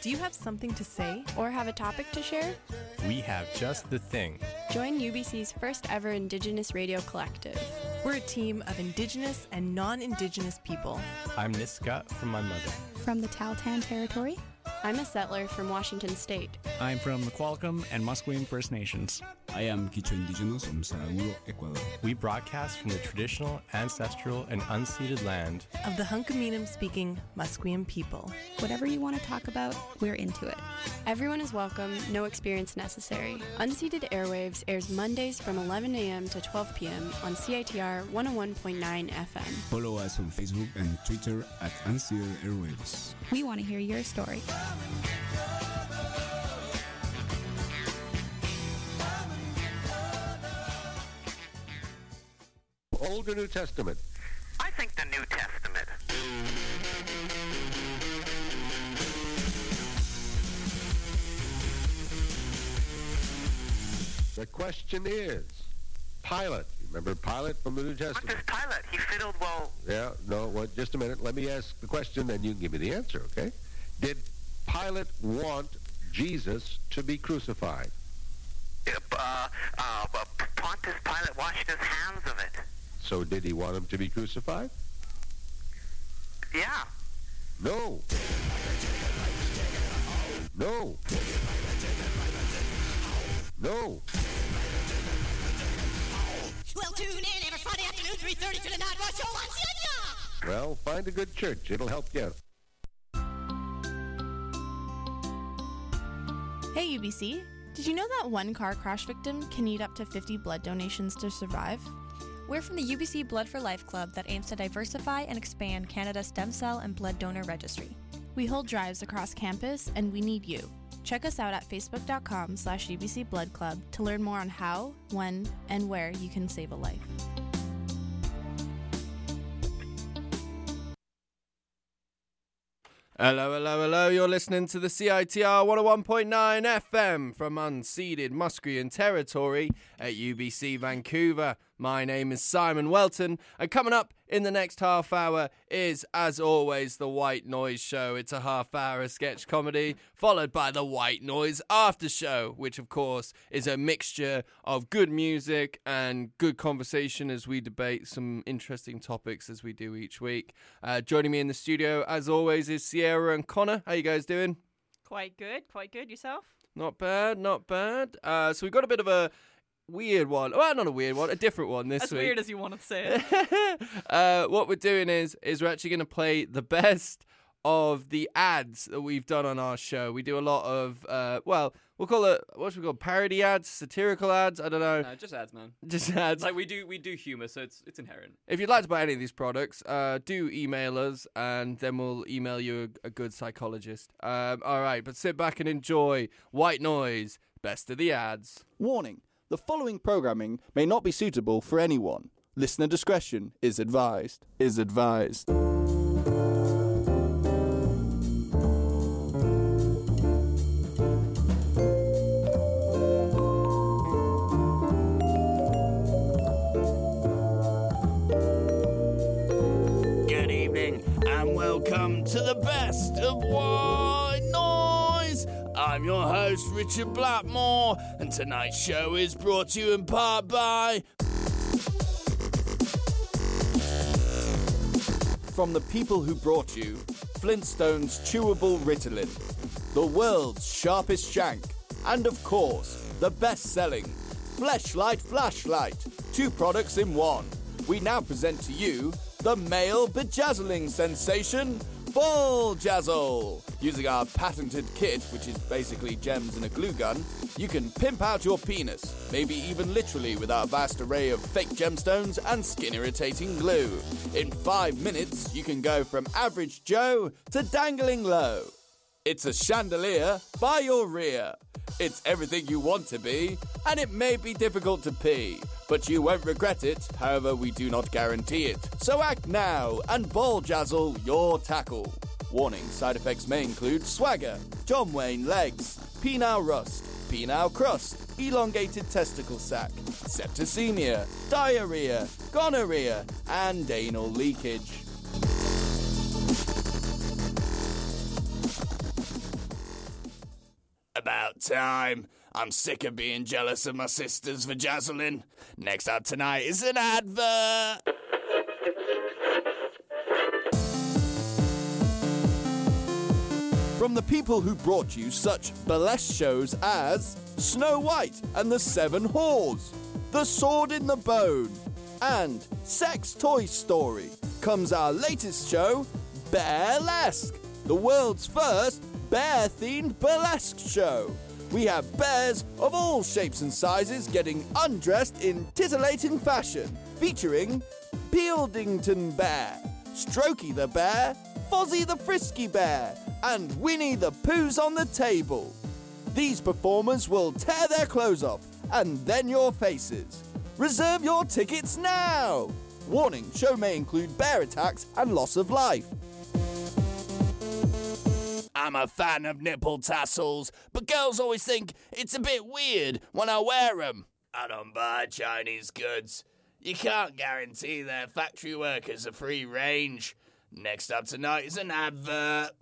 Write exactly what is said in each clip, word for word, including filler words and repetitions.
Do you have something to say? Or have a topic to share? We have just the thing. Join U B C's first ever Indigenous Radio Collective. We're a team of Indigenous and non-Indigenous people. I'm Niska from my mother. From the Tahltan Territory. I'm a settler from Washington State. I'm from the Qualcomm and Musqueam First Nations. I am Quichua Indigenous from Saraguro, Ecuador. We broadcast from the traditional, ancestral, and unceded land of the Hunkaminam-speaking Musqueam people. Whatever you want to talk about, we're into it. Everyone is welcome, no experience necessary. Unceded Airwaves airs Mondays from eleven a.m. to twelve p.m. on C I T R one oh one point nine F M. Follow us on Facebook and Twitter at Unceded Airwaves. We want to hear your story. Old or New Testament? I think the New Testament. The question is, Pilate. You remember Pilate from the New Testament? What does Pilate? He fiddled well. Yeah, no, well, just a minute. Let me ask the question, then you can give me the answer, okay? Did Pilate want Jesus to be crucified? Uh, uh, uh, Pontius Pilate washed his hands of it. So did he want him to be crucified? Yeah. No. No. No. Well, tune in every Friday afternoon, three thirty to the Night Rush Show on C I T R. Well, find a good church. It'll help you out. Hey, U B C. Did you know that one car crash victim can need up to fifty blood donations to survive? We're from the U B C Blood for Life Club that aims to diversify and expand Canada's stem cell and blood donor registry. We hold drives across campus, and we need you. Check us out at facebook.com slash UBC Blood Club to learn more on how, when, and where you can save a life. Hello, hello, hello. You're listening to the C I T R one oh one point nine F M from unceded Musqueam territory at U B C Vancouver. My name is Simon Welton, and coming up in the next half hour is, as always, the White Noise Show. It's a half hour sketch comedy, followed by the White Noise After Show, which, of course, is a mixture of good music and good conversation as we debate some interesting topics as we do each week. Uh, joining me in the studio, as always, is Sierra and Connor. How you guys doing? Quite good, quite good. Yourself? Not bad, not bad. Uh, so we've got a bit of a weird one. Well, not a weird one, a different one this as week. As weird as you want to say it. uh, what we're doing is is we're actually going to play the best of the ads that we've done on our show. We do a lot of, uh, well, we'll call it, what should we call it? Parody ads, satirical ads, I don't know. No, just ads, man. Just ads. Like we do we do humour, so it's it's inherent. If you'd like to buy any of these products, uh, do email us, and then we'll email you a, a good psychologist. Um, all right, but sit back and enjoy White Noise, best of the ads. Warning. The following programming may not be suitable for anyone. Listener discretion is advised. Is advised. Good evening and welcome to the best of White Noise. I'm your host, Richard Blackmore, and tonight's show is brought to you in part by... From the people who brought you Flintstone's Chewable Ritalin, the world's sharpest shank, and of course, the best-selling Fleshlight Flashlight, two products in one. We now present to you the male bejazzling sensation, Ball Jazzle. Using our patented kit, which is basically gems and a glue gun, you can pimp out your penis, maybe even literally with our vast array of fake gemstones and skin-irritating glue. In five minutes, you can go from average Joe to dangling low. It's a chandelier by your rear. It's everything you want to be, and it may be difficult to pee, but you won't regret it, however we do not guarantee it. So act now and ball jazzle your tackle. Warning, side effects may include swagger, John Wayne legs, penile rust, penile crust, elongated testicle sac, septicemia, diarrhea, gonorrhea, and anal leakage. About time. I'm sick of being jealous of my sisters for Jazzlin. Next up tonight is an advert. From the people who brought you such burlesque shows as Snow White and the Seven Whores, The Sword in the Bone, and Sex Toy Story, comes our latest show, Bearlesque, the world's first bear-themed burlesque show. We have bears of all shapes and sizes getting undressed in titillating fashion, featuring Peeldington Bear, Strokey the Bear, Fozzie the Frisky Bear, and Winnie the Pooh's on the table. These performers will tear their clothes off, and then your faces. Reserve your tickets now! Warning, show may include bear attacks and loss of life. I'm a fan of nipple tassels, but girls always think it's a bit weird when I wear them. I don't buy Chinese goods. You can't guarantee their factory workers are free range. Next up tonight is an advert.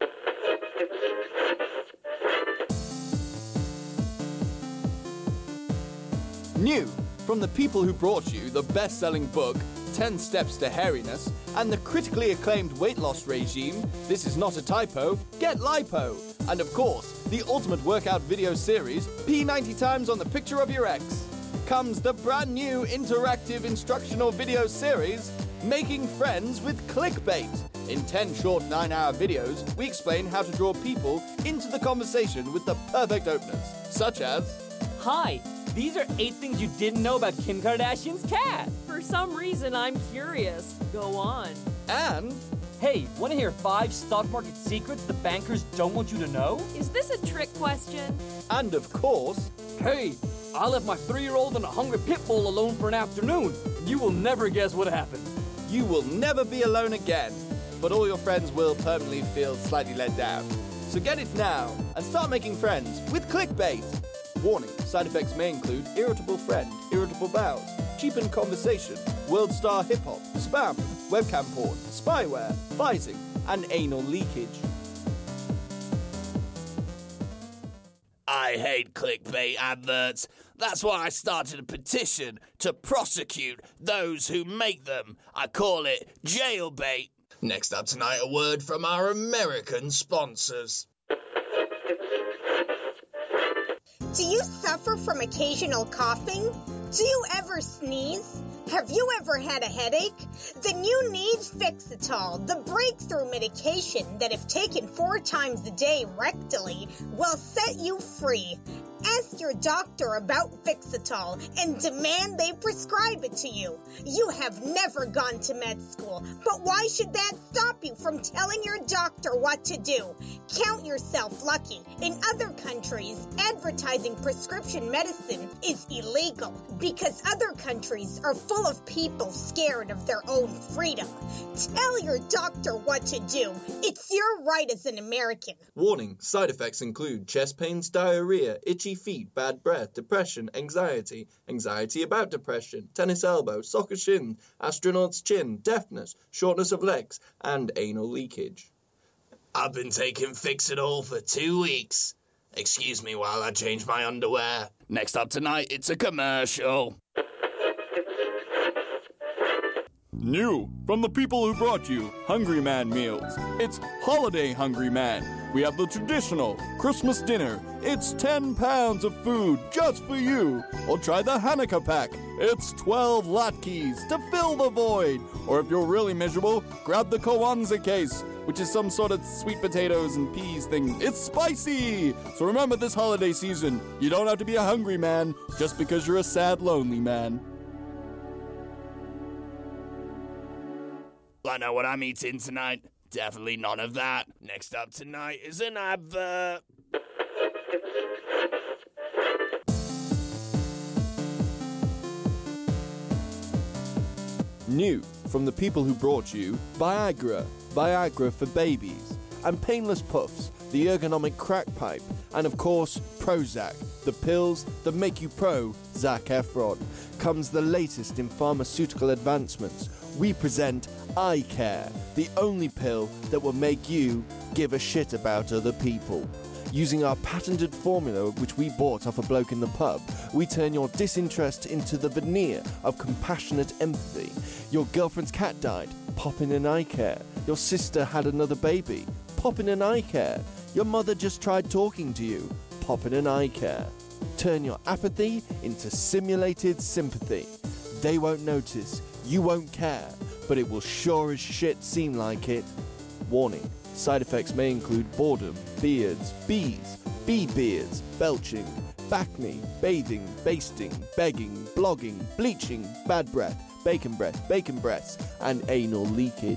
New from the people who brought you the best-selling book, ten steps to Hairiness, and the critically acclaimed weight loss regime, This Is Not a Typo, Get Lipo, and of course, the ultimate workout video series, Pee ninety times on the picture of your ex, comes the brand new interactive instructional video series, Making Friends with Clickbait. In ten short nine-hour videos, we explain how to draw people into the conversation with the perfect openers, such as... Hi, these are eight things you didn't know about Kim Kardashian's cat. For some reason, I'm curious. Go on. And... Hey, want to hear five stock market secrets the bankers don't want you to know? Is this a trick question? And of course... Hey, I left my three-year-old and a hungry pit bull alone for an afternoon. You will never guess what happened. You will never be alone again, but all your friends will permanently feel slightly let down. So get it now and start making friends with Clickbait. Warning, side effects may include irritable friend, irritable bowels, cheapened conversation, world star hip-hop, spam, webcam porn, spyware, phishing, and anal leakage. I hate clickbait adverts. That's why I started a petition to prosecute those who make them. I call it jailbait. Next up tonight, a word from our American sponsors. Do you suffer from occasional coughing? Do you ever sneeze? Have you ever had a headache? Then you need Fixitol, the breakthrough medication that if taken four times a day rectally will set you free. Ask your doctor about Fixitol and demand they prescribe it to you. You have never gone to med school, but why should that stop you from telling your doctor what to do? Count yourself lucky. In other countries, advertising prescription medicine is illegal because other countries are full of people scared of their own freedom. Tell your doctor what to do. It's your right as an American. Warning, side effects include chest pains, diarrhea, itchy feet, bad breath, depression, anxiety, anxiety about depression, tennis elbow, soccer shin, astronaut's chin, deafness, shortness of legs, and anal leakage. I've been taking Fixitol for two weeks. Excuse me while I change my underwear. Next up tonight, it's a commercial. New from the people who brought you Hungry Man meals. It's Holiday Hungry Man. We have the traditional Christmas dinner. It's ten pounds of food just for you. Or try the Hanukkah pack. It's twelve latkes to fill the void. Or if you're really miserable, grab the Kwanzaa case, which is some sort of sweet potatoes and peas thing. It's spicy! So remember this holiday season, you don't have to be a hungry man just because you're a sad, lonely man. I know what I'm eating tonight. Definitely none of that. Next up tonight is an advert. New from the people who brought you Viagra, Viagra for babies, and Painless Puffs, the ergonomic crack pipe, and of course Prozac, the pills that make you pro Zac Efron. Comes the latest in pharmaceutical advancements. We present Eye Care, the only pill that will make you give a shit about other people. Using our patented formula, which we bought off a bloke in the pub, we turn your disinterest into the veneer of compassionate empathy. Your girlfriend's cat died, pop in an eye care. Your sister had another baby, pop in an eye care. Your mother just tried talking to you, pop in an eye care. Turn your apathy into simulated sympathy. They won't notice, you won't care, but it will sure as shit seem like it. Warning, side effects may include boredom, beards, bees, bee beards, belching, bacne, bathing, basting, begging, blogging, bleaching, bad breath, bacon breath, bacon breaths, and anal leakage.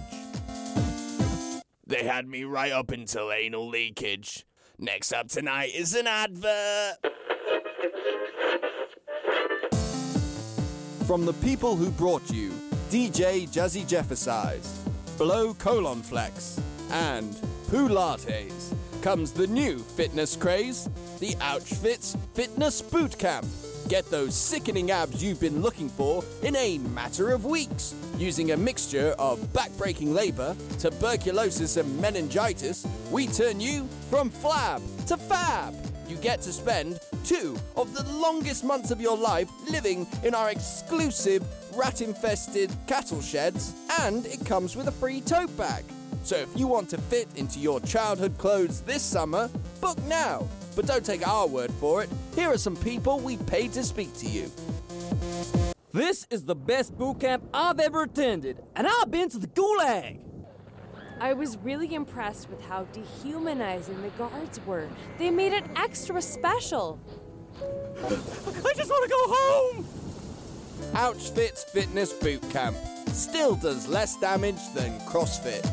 They had me right up until anal leakage. Next up tonight is an advert. From the people who brought you D J Jazzy Jeffersize, Blow Colon Flex, and Poo Lattes, comes the new fitness craze, the Ouchfits Fitness Boot Camp. Get those sickening abs you've been looking for in a matter of weeks, using a mixture of back-breaking labour, tuberculosis and meningitis. We turn you from flab to fab. You get to spend two of the longest months of your life living in our exclusive rat-infested cattle sheds, and it comes with a free tote bag. So if you want to fit into your childhood clothes this summer, book now. But don't take our word for it. Here are some people we paid to speak to you. This is the best boot camp I've ever attended, and I've been to the Gulag. I was really impressed with how dehumanizing the guards were. They made it extra special. I just want to go home! Ouchfits Fitness Boot Camp still does less damage than CrossFit.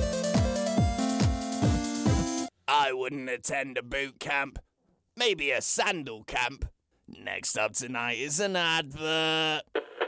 I wouldn't attend a boot camp. Maybe a sandal camp. Next up tonight is an advert.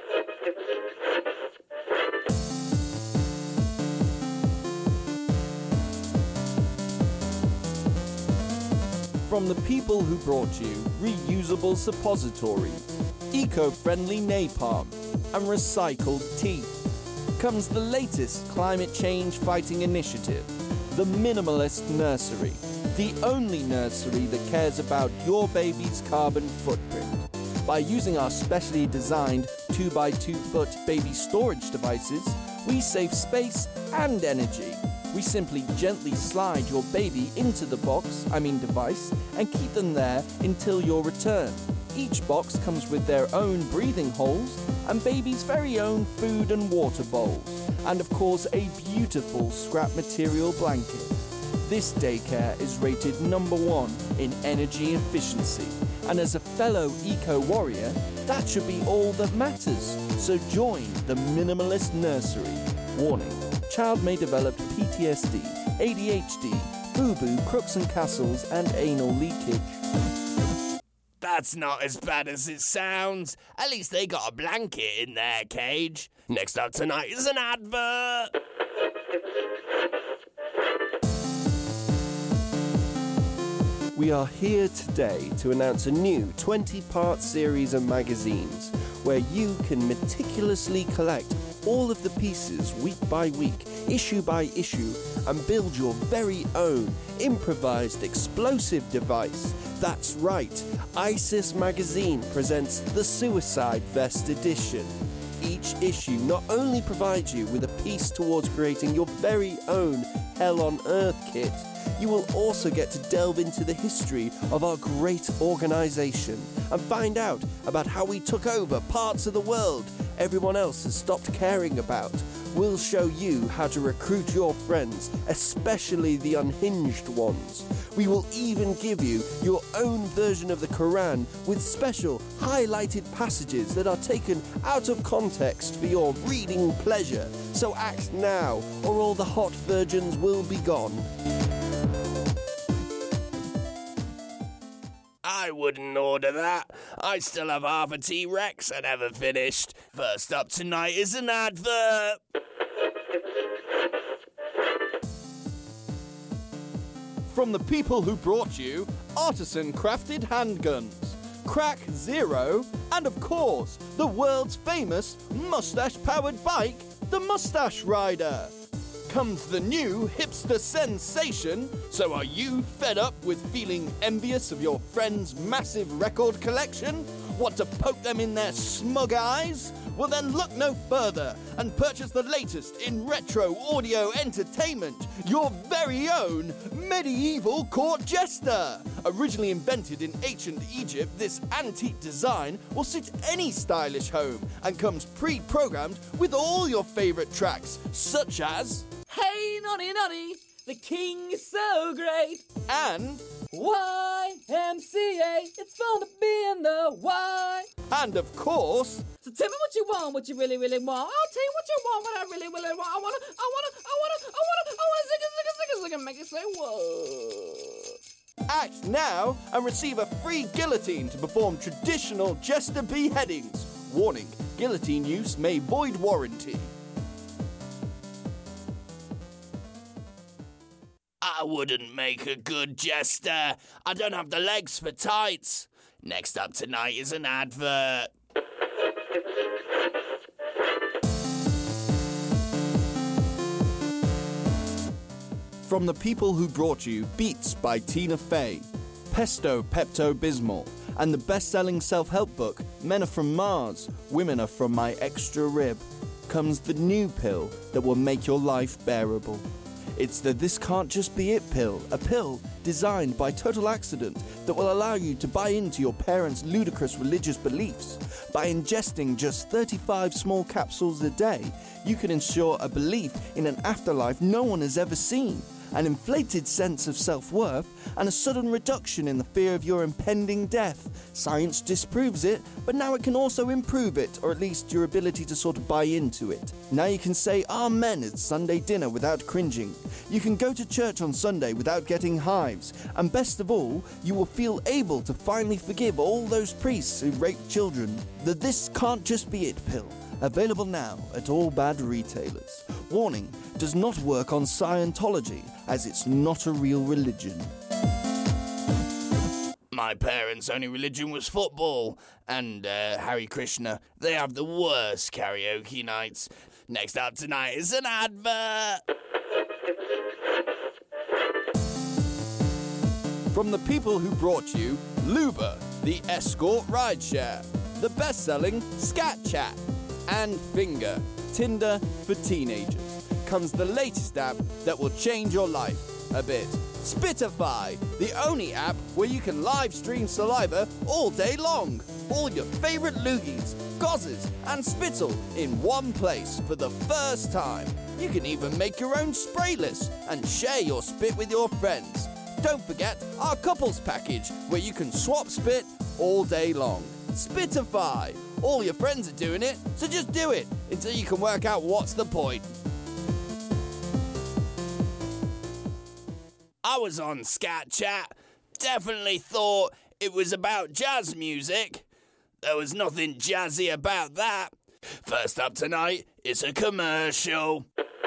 From the people who brought you reusable suppositories, eco-friendly napalm, and recycled teeth, comes the latest climate change fighting initiative, the Minimalist Nursery, the only nursery that cares about your baby's carbon footprint. By using our specially designed two by two foot baby storage devices, we save space and energy. We simply gently slide your baby into the box, I mean device, and keep them there until your return. Each box comes with their own breathing holes and baby's very own food and water bowls, and of course a beautiful scrap material blanket. This daycare is rated number one in energy efficiency, and as a fellow eco-warrior, that should be all that matters. So join the Minimalist Nursery. Warning, child may develop P T S D, A D H D, boo-boo, crooks and castles, and anal leakage. That's not as bad as it sounds. At least they got a blanket in their cage. Next up tonight is an advert. We are here today to announce a new twenty-part series of magazines where you can meticulously collect all of the pieces week by week, issue by issue, and build your very own improvised explosive device. That's right, ISIS Magazine presents the Suicide Vest Edition. Each issue not only provides you with a piece towards creating your very own Hell on Earth kit, you will also get to delve into the history of our great organisation and find out about how we took over parts of the world everyone else has stopped caring about. We'll show you how to recruit your friends, especially the unhinged ones. We will even give you your own version of the Quran with special highlighted passages that are taken out of context for your reading pleasure. So act now, or all the hot virgins will be gone. I wouldn't order that. I still have half a T-Rex I never finished. First up tonight is an advert. From the people who brought you artisan-crafted handguns, Crack Zero, and of course, the world's famous mustache-powered bike, the Mustache Rider. comes the new hipster sensation. So are you fed up with feeling envious of your friend's massive record collection? Want to poke them in their smug eyes? Well then look no further and purchase the latest in retro audio entertainment, your very own medieval court jester. Originally invented in ancient Egypt, this antique design will suit any stylish home and comes pre-programmed with all your favourite tracks, such as Hey Nonny Nonny, the king is so great, and Y M C A, it's fun to be in the Y. And of course, so tell me what you want, what you really, really want. I'll tell you what you want, what I really, really want. I wanna, I wanna, I wanna, I wanna, I wanna sing it, sing it, sing it, sing it, make it say what? Act now and receive a free guillotine to perform traditional jester beheadings. Warning, guillotine use may void warranty. I wouldn't make a good jester. I don't have the legs for tights. Next up tonight is an advert. From the people who brought you Beats by Tina Fey, Pesto Pepto-Bismol, and the best-selling self-help book Men Are From Mars, Women Are From My Extra Rib, comes the new pill that will make your life bearable. It's the This Can't Just Be It pill, a pill designed by total accident that will allow you to buy into your parents' ludicrous religious beliefs. By ingesting just thirty-five small capsules a day, you can ensure a belief in an afterlife no one has ever seen, an inflated sense of self-worth, and a sudden reduction in the fear of your impending death. Science disproves it, but now it can also improve it, or at least your ability to sort of buy into it. Now you can say Amen at Sunday dinner without cringing. You can go to church on Sunday without getting hives. And best of all, you will feel able to finally forgive all those priests who raped children. The This Can't Just Be It pill. Available now at all bad retailers. Warning, does not work on Scientology, as it's not a real religion. My parents' only religion was football, and uh, Hare Krishna. They have the worst karaoke nights. Next up tonight is an advert. From the people who brought you Luba, the escort rideshare, the best-selling Scat Chat, and Finger, Tinder for teenagers, comes the latest app that will change your life a bit. Spitify, the only app where you can live stream saliva all day long. All your favourite loogies, gozzes, and spittle in one place for the first time. You can even make your own spray list and share your spit with your friends. Don't forget our couples package where you can swap spit all day long. Spitify. All your friends are doing it, so just do it until you can work out what's the point. I was on Scat Chat. Definitely thought it was about jazz music. There was nothing jazzy about that. First up tonight, it's a commercial.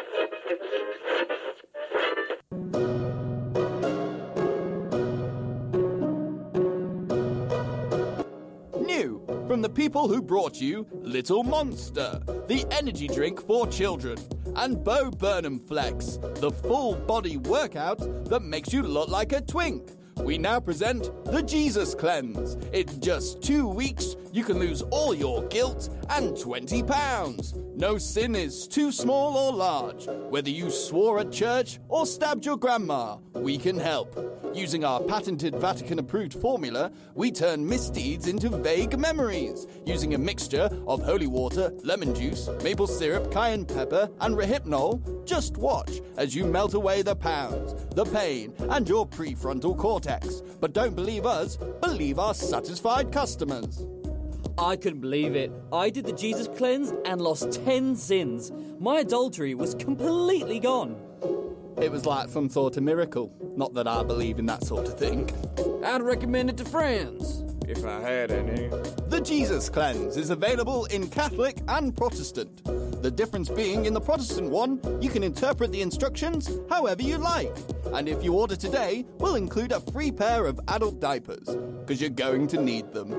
New from the people who brought you Little Monster, the energy drink for children, and Bo Burnham Flex, the full body workout that makes you look like a twink. We now present the Jesus Cleanse. In just two weeks, you can lose all your guilt and twenty pounds. No sin is too small or large. Whether you swore at church or stabbed your grandma, we can help. Using our patented Vatican-approved formula, we turn misdeeds into vague memories. Using a mixture of holy water, lemon juice, maple syrup, cayenne pepper, and Rohypnol, just watch as you melt away the pounds, the pain, and your prefrontal cortex. But don't believe us, believe our satisfied customers. I couldn't believe it. I did the Jesus Cleanse and lost ten sins. My adultery was completely gone. It was like some sort of miracle. Not that I believe in that sort of thing. I'd recommend it to friends, if I had any. The Jesus Cleanse is available in Catholic and Protestant. The difference being in the Protestant one, you can interpret the instructions however you like. And if you order today, we'll include a free pair of adult diapers, because you're going to need them.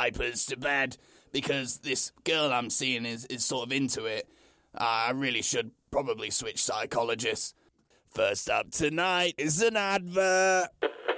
diapers to bed because this girl I'm seeing is, is sort of into it. Uh, I really should probably switch psychologists. First up tonight is an advert.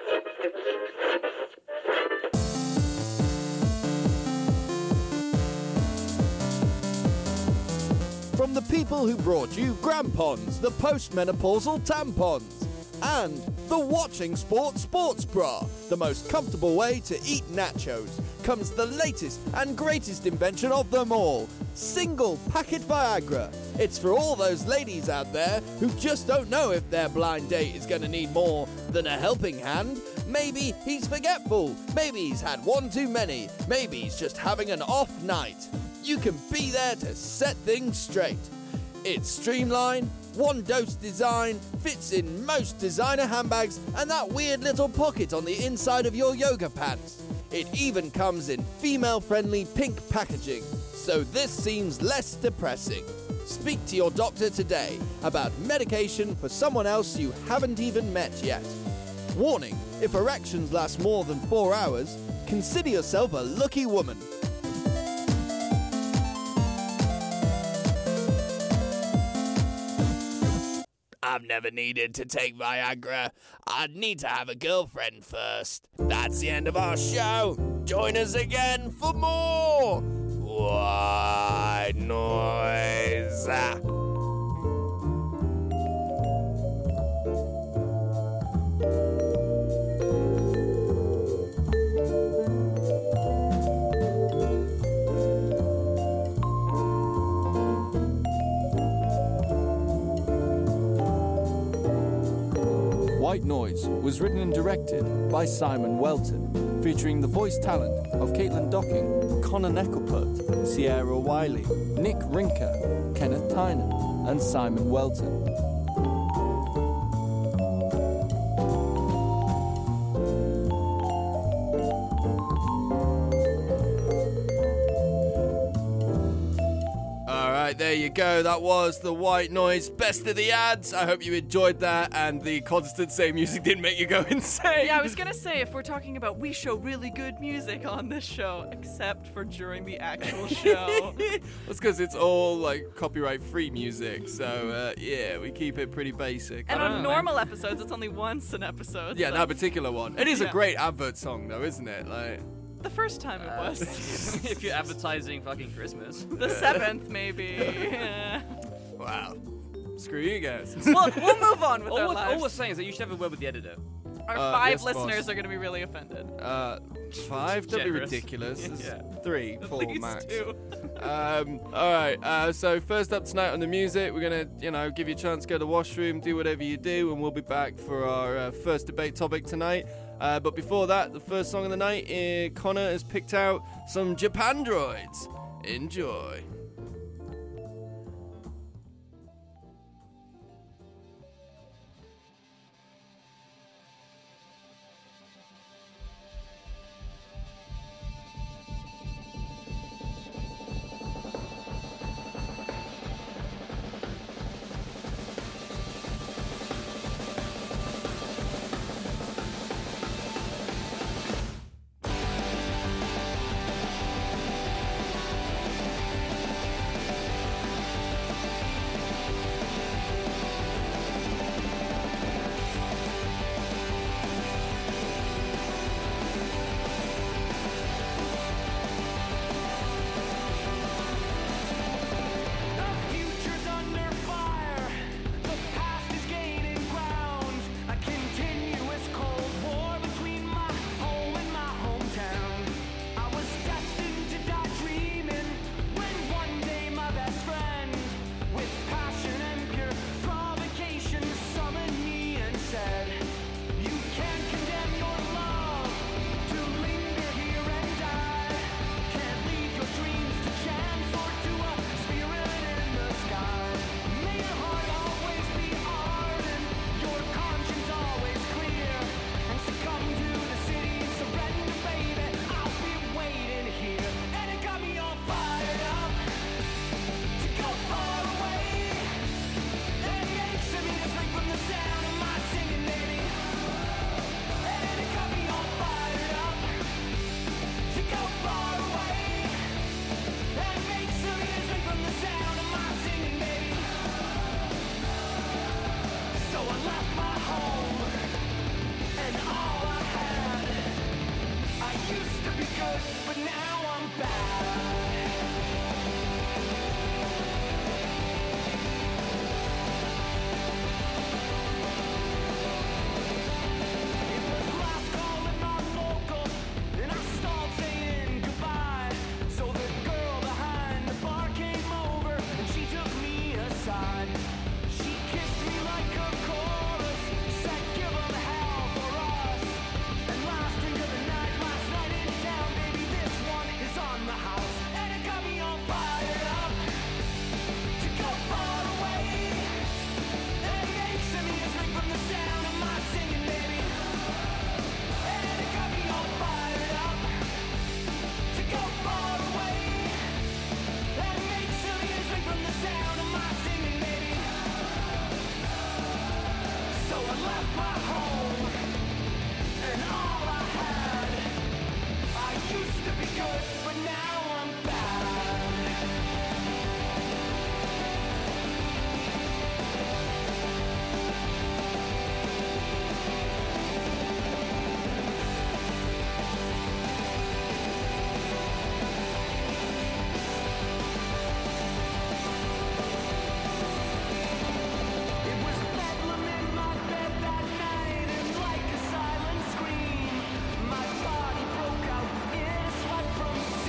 From the people who brought you Grampons, the postmenopausal tampons, and the Watching Sport Sports Bra, the most comfortable way to eat nachos, comes the latest and greatest invention of them all, Single Packet Viagra. It's for all those ladies out there who just don't know if their blind date is going to need more than a helping hand. Maybe he's forgetful, maybe he's had one too many, maybe he's just having an off night. You can be there to set things straight. It's streamlined, one-dose design, fits in most designer handbags, and that weird little pocket on the inside of your yoga pants. It even comes in female-friendly pink packaging, so this seems less depressing. Speak to your doctor today about medication for someone else you haven't even met yet. Warning, if erections last more than four hours, consider yourself a lucky woman. I've never needed to take Viagra. I'd need to have a girlfriend first. That's the end of our show. Join us again for more White Noise. White Noise was written and directed by Simon Welton, featuring the voice talent of Caitlin Docking, Connor Neckelput, Sierra Wiley, Nick Rinker, Kenneth Tynan, and Simon Welton. There you go, that was the White Noise Best of the Ads. I hope you enjoyed that and the constant same music didn't make you go insane. Yeah, I was gonna say, if we're talking about we show really good music on this show, except for during the actual show. That's because it's all like copyright free music, so uh, yeah, we keep it pretty basic. And on normal episodes, it's only once an episode. Yeah, so. that particular one. It is yeah. a great advert song though, isn't it? Like... The first time it uh, was. If you're advertising fucking Christmas. The seventh, maybe. Yeah. Wow. Screw you guys. We'll, we'll move on with all our we're, lives. all we're saying is that you should have a word with the editor. Our Uh, five yes, listeners boss. are going to be really offended. Uh, five? That'd be Generous. ridiculous. It's Yeah. Three, At four least max. two. um, all right. Uh, so first up tonight on the music, we're gonna, you know, give you a chance to go to the washroom, do whatever you do, and we'll be back for our uh, first debate topic tonight. Uh, but before that, the first song of the night, uh, Connor has picked out some Japandroids. Enjoy. my home and all I had. I used to be good, but now I'm bad. It was bedlam in my bed that night, and like a silent scream, my body broke out in a sweat from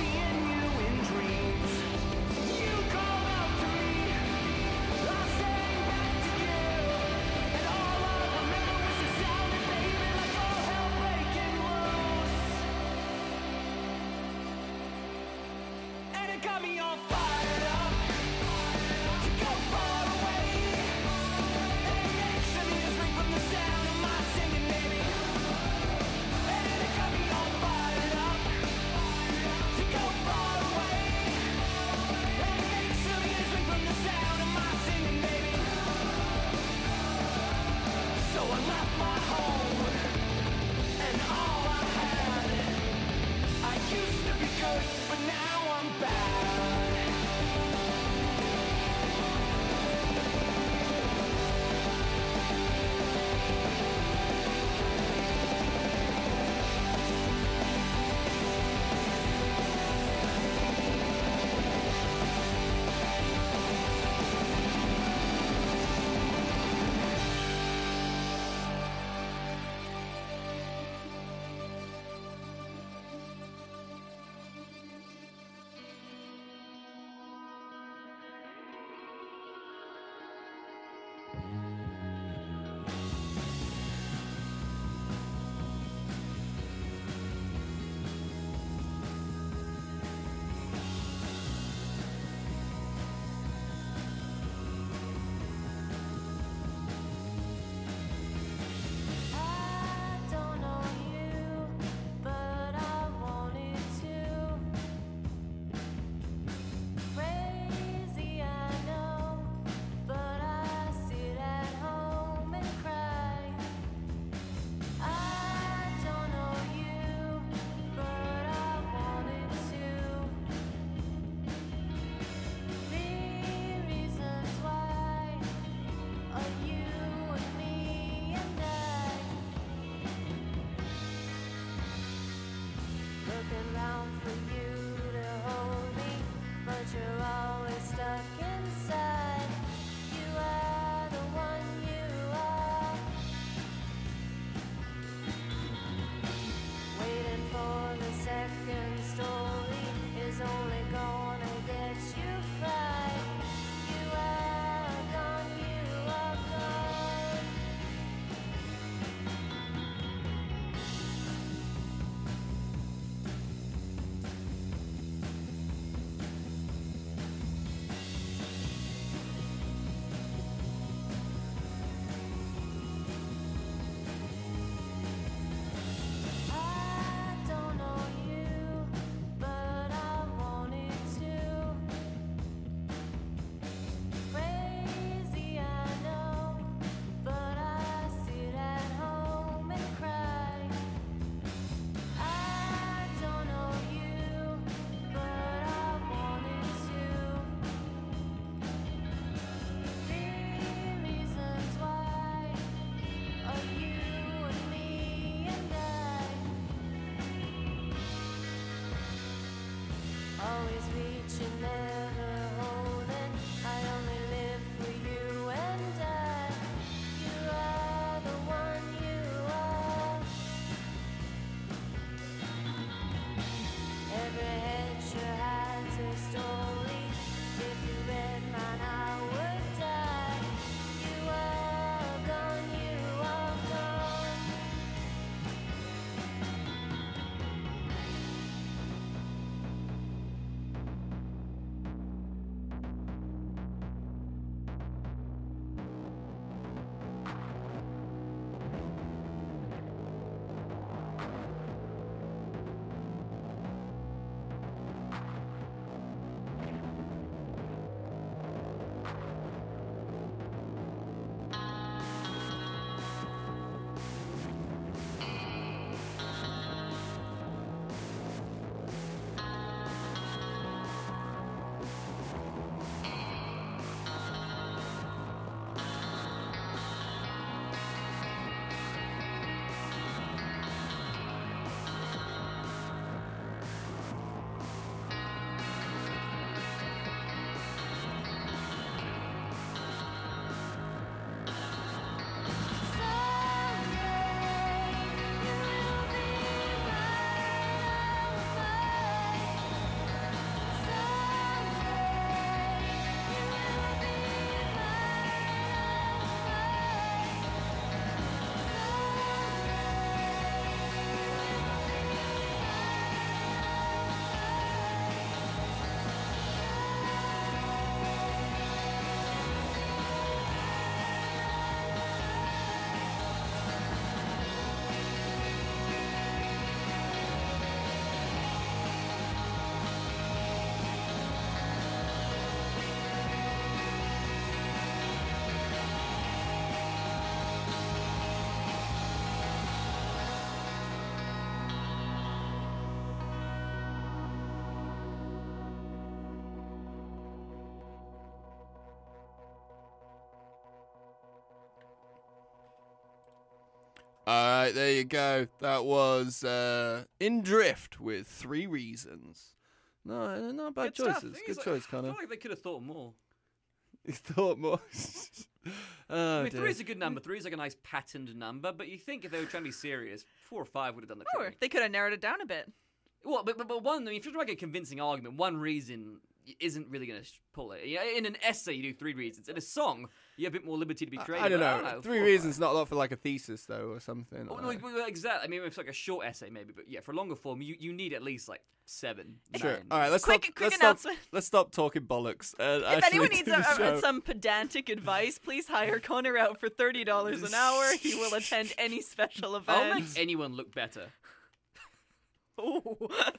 All right, there you go. That was uh, In Drift with Three Reasons. No, not bad Good stuff. choices. Thing Good is, like, choice, I Connor. feel like they could have thought more. You thought more. oh, I mean, dear. three is a good number. Three is like a nice patterned number, but you think if they were trying to be serious, four or five would have done the Or trick. they could have narrowed it down a bit. Well, but, but, but one, I mean, if you're trying to make a convincing argument, one reason isn't really going to pull it. Yeah, in an essay, you do three reasons. In a song, you have a bit more liberty to be creative. I don't know. But I don't know Three four or reasons five. not a lot for like a thesis though, or something. Oh, no, like- well, exactly. I mean, it's like a short essay maybe, but yeah, for a longer form, you, you need at least like seven. Sure. nine. All right. Let's Quick- stop. quick let's announcement. Stop, let's stop talking bollocks. And If actually anyone do needs the a, show. a, some pedantic advice, please hire Connor out for thirty dollars an hour. He will attend any special event. I'll make anyone look better. Ooh.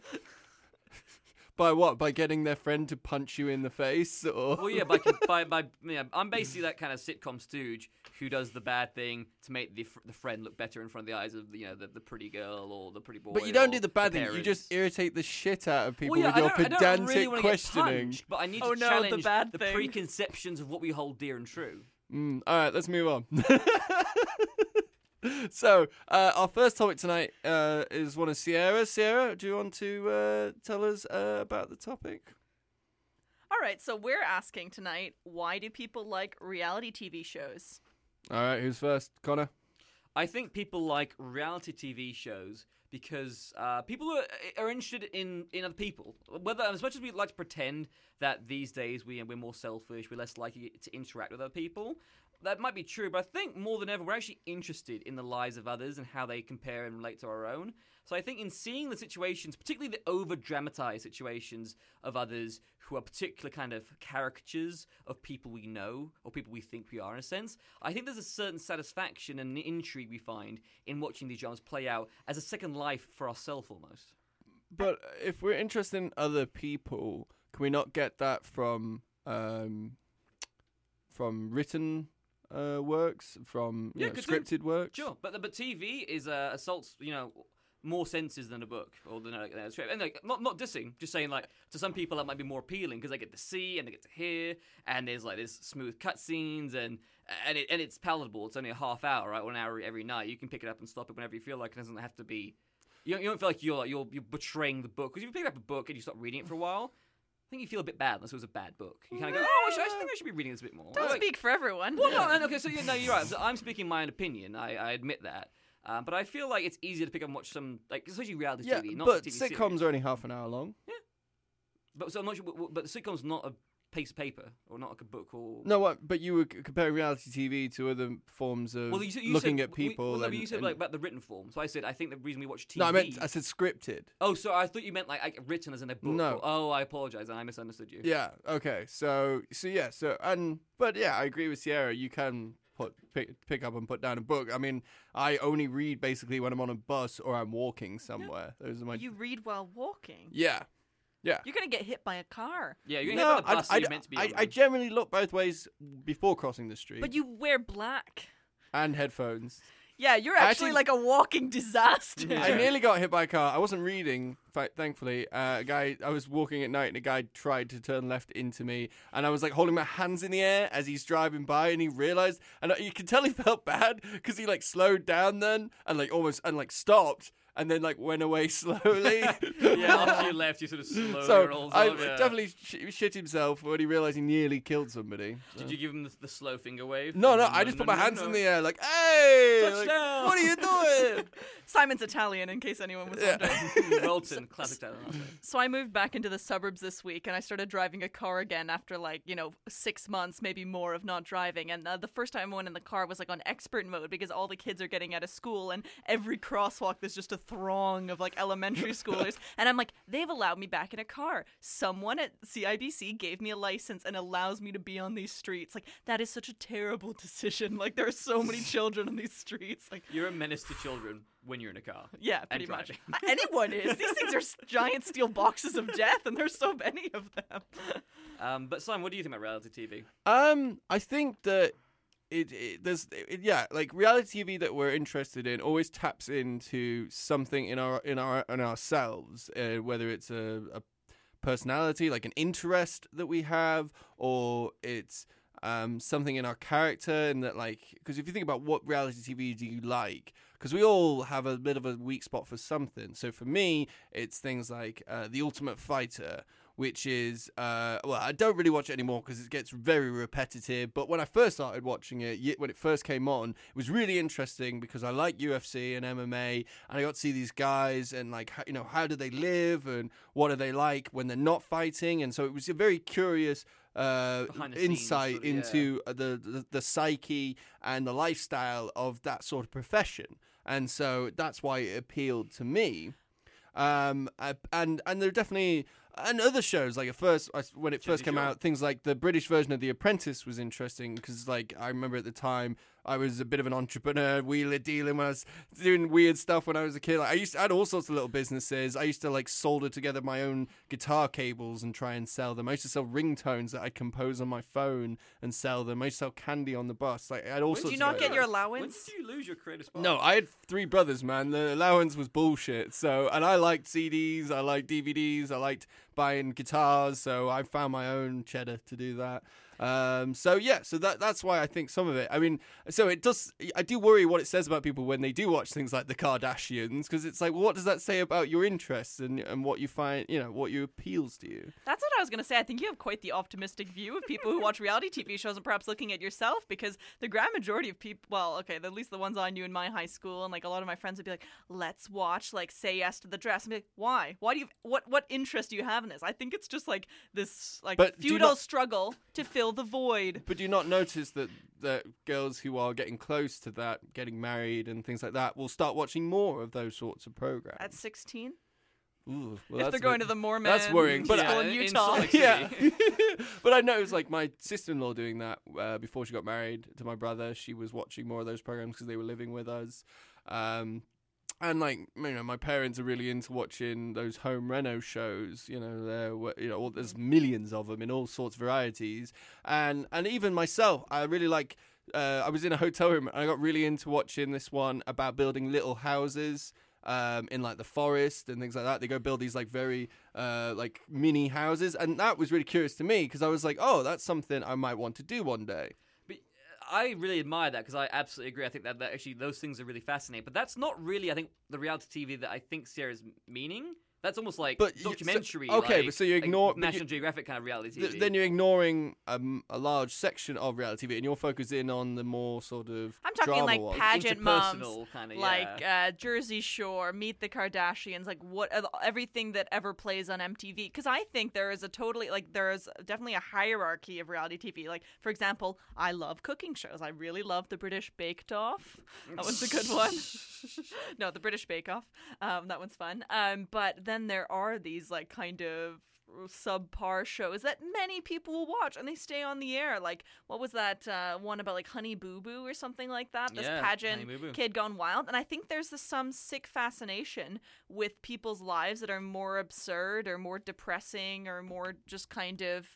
By what? By getting their friend to punch you in the face? Or Well, yeah, by, by, by yeah, I'm basically that kind of sitcom stooge who does the bad thing to make the, fr- the friend look better in front of the eyes of you know the, the pretty girl or the pretty boy. But you don't or do the bad the thing. You parents. just irritate the shit out of people Well, yeah, with I your don't, I pedantic don't really want to get questioning. punched, but I need Oh to no, the challenge bad the thing. preconceptions of what we hold dear and true. Mm, all right, let's move on. So, uh, our first topic tonight uh, is one of Sierra. Sierra, do you want to uh, tell us uh, about the topic? All right, so we're asking tonight, why do people like reality T V shows? All right, who's first? Connor? I think people like reality T V shows because uh, people are, are interested in, in other people. Whether as much as we like to pretend that these days we we're more selfish, we're less likely to interact with other people. That might be true, but I think more than ever we're actually interested in the lives of others and how they compare and relate to our own. So I think in seeing the situations, particularly the over-dramatized situations of others who are particular kind of caricatures of people we know or people we think we are in a sense, I think there's a certain satisfaction and intrigue we find in watching these genres play out as a second life for ourselves almost. But if we're interested in other people, can we not get that from um, from written uh, works, from you Yeah, know, could scripted do. works? Sure, but but T V is uh, assaults, you know, more senses than a book or than a, than a script. And like, not not dissing, just saying like to some people that might be more appealing because they get to see and they get to hear, and there's like there's smooth cutscenes and and it and it's palatable. It's only a half hour, right? One hour every night. You can pick it up and stop it whenever you feel like. It doesn't have to be. You don't, you don't feel like you're like, you're you're betraying the book because if you pick up a book and you stop reading it for a while. I think you feel a bit bad unless it was a bad book. You kind of go, oh, I, should, I think I should be reading this a bit more. Don't Like- speak for everyone. Well, no, no, okay, so yeah, no, you're right. So I'm speaking my own opinion. I, I admit that. Um, but I feel like it's easier to pick up and watch some, like, especially reality Yeah, T V, not but T V sitcoms series. are only half an hour long. But so I'm not sure, but, but the sitcom's not a piece of paper or not like a book or. No, what? But you were c- comparing reality T V to other forms of Well, you, said- you looking said, at people. We, well, no, but and- you said and- like about the written form. So I said I think the reason we watch T V. no, I meant I said scripted. Oh, so I thought you meant like, like written as in a book. No. Or, oh, I apologize. I misunderstood you. Yeah. Okay. So so yeah. So and but yeah, I agree with Sierra. You can put pick, pick up and put down a book. I mean, I only read basically when I'm on a bus or I'm walking somewhere. Those are my. You read while walking. Yeah. Yeah. You're gonna get hit by a car. Yeah, you're No, gonna hit by the bus. I, you're I, meant to be. I, on I them. generally look both ways before crossing the street. But you wear black. and headphones. Yeah, you're I actually, actually- like a walking disaster. I nearly got hit by a car. I wasn't reading, th- thankfully. Uh, a guy, I was walking at night, and a guy tried to turn left into me, and I was like holding my hands in the air as he's driving by, and he realized, and you could tell he felt bad because he like slowed down then, and like almost and like stopped, and then like went away slowly. Yeah, after you left, you sort of slowly so rolls I off. Yeah. definitely sh- shit himself when he realized he nearly killed somebody. so. Did you give him the, the slow finger wave? No, no, I just put my hands in the air like, hey, like, Touchdown! what are you doing? Simon's Italian, in case anyone was wondering. Welton, classic talent. So I moved back into the suburbs this week, and I started driving a car again after like you know six months, maybe more, of not driving. And uh, the first time I went in the car was like on expert mode because all the kids are getting out of school, and every crosswalk there's just a throng of like elementary schoolers. And I'm like, they've allowed me back in a car. Someone at C I B C gave me a license and allows me to be on these streets. Like that is such a terrible decision. Like there are so many children on these streets. Like You're a menace to children when you're in a car. yeah, and pretty much. driving. Uh, Anyone is. These things are s- giant steel boxes of death, and there's so many of them. Um, but Simon, what do you think about reality T V? Um, I think that it, it there's it, yeah, like reality T V that we're interested in always taps into something in our in our in ourselves, uh, whether it's a, a personality, like an interest that we have, or it's um something in our character, and that like because if you think about what reality T V do you like, because we all have a bit of a weak spot for something. So for me, it's things like uh, The Ultimate Fighter, which is, uh, well, I don't really watch it anymore because it gets very repetitive. But when I first started watching it, when it first came on, it was really interesting because I like U F C and M M A, and I got to see these guys and, like, how, you know, how do they live and what are they like when they're not fighting? And so it was a very curious uh, insight sort of, yeah. into the, the the psyche and the lifestyle of that sort of profession. And so that's why it appealed to me. Um, uh, and and there are definitely and other shows like at first when it first came out, things like the British version of The Apprentice was interesting because like I remember at the time I was a bit of an entrepreneur, wheeler dealing when I was doing weird stuff when I was a kid. Like, I used to, I had all sorts of little businesses. I used to like solder together my own guitar cables and try and sell them. I used to sell ringtones that I compose on my phone and sell them. I used to sell candy on the bus. Like I had all Did sorts. you not of get your allowance? When did you lose your creative spark? No, I had three brothers, man. The allowance was bullshit. So, and I liked C Ds, I liked D V Ds, I liked buying guitars. So I found my own cheddar to do that. Um, so yeah, so that that's why I think some of it. I mean, so it does. I do worry what it says about people when they do watch things like the Kardashians, because it's like, well, what does that say about your interests and and what you find, you know, what you appeals to you? That's what I was gonna say. I think you have quite the optimistic view of people who watch reality T V shows and perhaps looking at yourself, because the grand majority of people, well, okay, at least the ones I knew in my high school, and like a lot of my friends would be like, let's watch like Say Yes to the Dress. And be like, why? Why do you? What what interest do you have in this? I think it's just like this like But do you futile not- struggle to fill the void. But do you not notice that that girls who are getting close to that, getting married and things like that, will start watching more of those sorts of programs? At sixteen? Ooh, If that's they're a going bit- to the Mormon that's worrying. But school I, in in Utah. Salt Lake City. yeah, but I noticed like my sister-in-law doing that uh, before she got married to my brother. She was watching more of those programs because they were living with us. Um, And like you know, my parents are really into watching those home reno shows. You know, there you know, all, there's millions of them in all sorts of varieties. And and even myself, I really like. Uh, I was in a hotel room and I got really into watching this one about building little houses um, in like the forest and things like that. They go build these like very uh, like mini houses, and that was really curious to me because I was like, oh, that's something I might want to do one day. I really admire that because I absolutely agree. I think that, that actually those things are really fascinating. But that's not really, I think, the reality T V that I think Sierra's meaning. That's almost like But you- documentary. so- okay, like, but so you like ignore- but National you- Geographic kind of reality T V. Th- then you're ignoring um, a large section of reality T V, and you're focusing on the more sort of I'm talking drama like ones. pageant moms, Interpersonal kinda, like uh, Jersey Shore, Meet the Kardashians, like what everything that ever plays on M T V. Because I think there is a totally like there is definitely a hierarchy of reality T V. Like for example, I love cooking shows. I really love the British Bake Off. That one's a good one. No, the British Bake Off. Um, that one's fun. Um, but then there are these like kind of subpar shows that many people will watch and they stay on the air. Like what was that uh, one about like Honey Boo Boo or something like that? This Yeah, pageant Honey Boo Boo. kid gone wild. And I think there's this, some sick fascination with people's lives that are more absurd or more depressing or more just kind of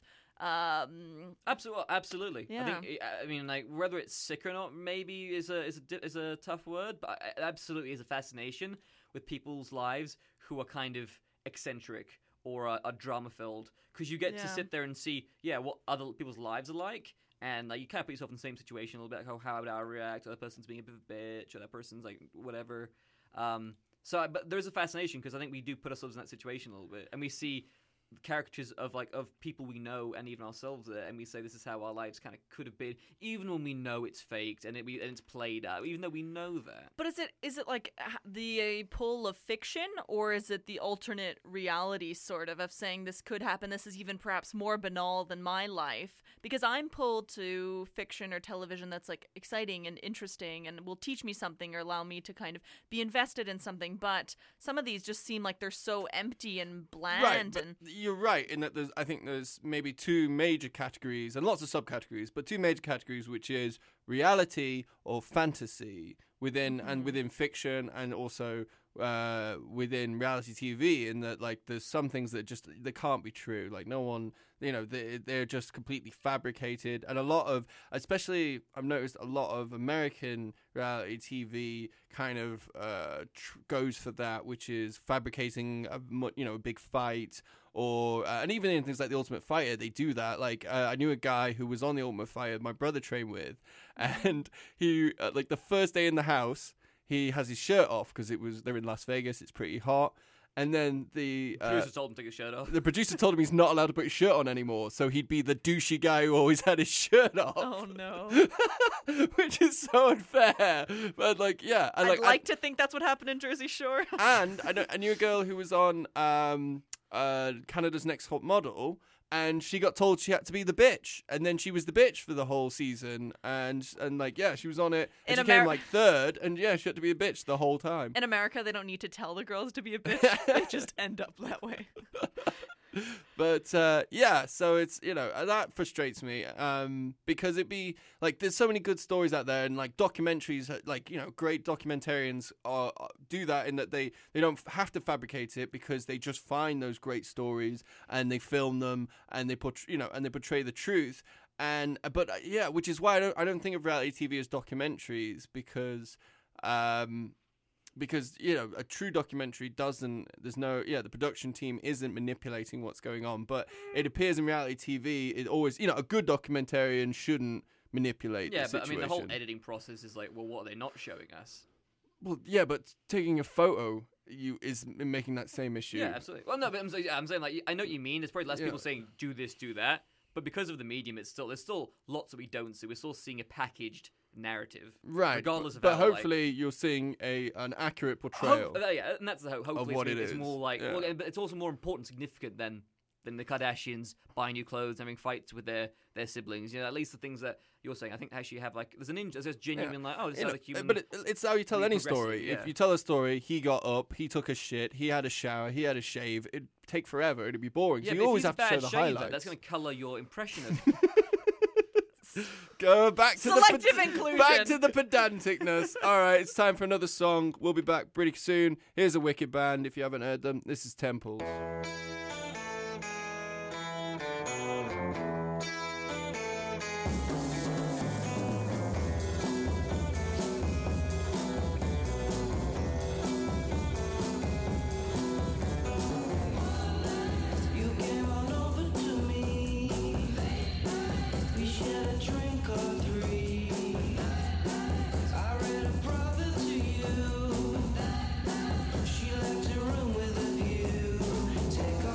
um Absolutely, absolutely. Yeah. I think. I mean, like whether it's sick or not, maybe is a is a di- is a tough word, but it absolutely is a fascination with people's lives who are kind of eccentric or are, are drama filled, because you get Yeah. to sit there and see, yeah, what other people's lives are like, and like you kind of put yourself in the same situation a little bit. Like, how how would I react? Or that person's being a bit of a bitch, or that person's like whatever. Um, so, I- but there's a fascination because I think we do put ourselves in that situation a little bit, and we see caricatures of like of people we know and even ourselves there, and we say this is how our lives kind of could have been, even when we know it's faked and, it, we, and it's played out, even though we know that. But is it is it like h- the uh, pull of fiction, or is it the alternate reality sort of of saying this could happen? This is even perhaps more banal than my life, because I'm pulled to fiction or television that's like exciting and interesting and will teach me something or allow me to kind of be invested in something. But some of these just seem like they're so empty and bland. Right, but and you're right in that there's. I think there's maybe two major categories and lots of subcategories, but two major categories, which is reality or fantasy within and within fiction, and also uh, within reality T V. In that, like, there's some things that just they can't be true. Like, no one, you know, they they're just completely fabricated, and a lot of, especially, I've noticed a lot of American reality T V kind of uh, tr- goes for that, which is fabricating a mu- you know a big fight. Or uh, and even in things like The Ultimate Fighter, they do that. Like uh, I knew a guy who was on The Ultimate Fighter, my brother trained with, and he uh, like the first day in the house, he has his shirt off because it was they're in Las Vegas. It's pretty hot. And then the The uh, producer told him to take his shirt off. The producer told him he's not allowed to put his shirt on anymore, so he'd be the douchey guy who always had his shirt off. Oh no! Which is so unfair. But like, yeah, I'd like, like I, to think that's what happened in Jersey Shore. and I, know, I knew a girl who was on um, uh, Canada's Next Top Model, and she got told she had to be the bitch, and then she was the bitch for the whole season, and and like yeah, she was on it, and In she came Ameri- like third, and yeah, she had to be a bitch the whole time. In America, they don't need to tell the girls to be a bitch. They just end up that way. But uh, yeah, so it's, you know, that frustrates me um, because it'd be like there's so many good stories out there, and like documentaries, like, you know, great documentarians are, do that in that they, they don't have to fabricate it because they just find those great stories and they film them and they put, you know, and they portray the truth. And but uh, yeah, which is why I don't I don't think of reality T V as documentaries because. Um, Because, you know, a true documentary doesn't, there's no, yeah, the production team isn't manipulating what's going on. But it appears in reality T V, it always, you know, a good documentarian shouldn't manipulate Yeah, the but I situation. mean, the whole editing process is like, well, what are they not showing us? Well, yeah, but taking a photo you is making that same issue. Yeah, absolutely. Well, no, but I'm, saying- I'm saying, like, I know what you mean. There's probably less Yeah. people saying, do this, do that. But because of the medium, it's still, there's still lots that we don't see. We're still seeing a packaged narrative. Right. Regardless but, of but how, hopefully like, you're seeing a an accurate portrayal. Hope, uh, yeah, and that's the hope. Hopefully, of what it's, it it's is. more like, Yeah. well, but it's also more important, significant than than the Kardashians buying new clothes, having fights with their, their siblings. You know, at least the things that you're saying. I think actually have like there's an in, there's genuine Yeah. like oh, this You is know, like human. But it, it's how you tell really any progressive, story. yeah. If you tell a story, he got up, he took a shit, he had a shower, he had a shave, it'd take forever, it'd be boring. yeah, so but you if always he's a have to bad show the shaver, highlights. That's going to colour your impression of. Go back to Selective the inclusion. back to the pedanticness. All right, it's time for another song. We'll be back pretty soon. Here's a wicked band if you haven't heard them. This is Temples. You came on over to me. We shared a drink or three. I read a prophet to you. She left her room with a view. Take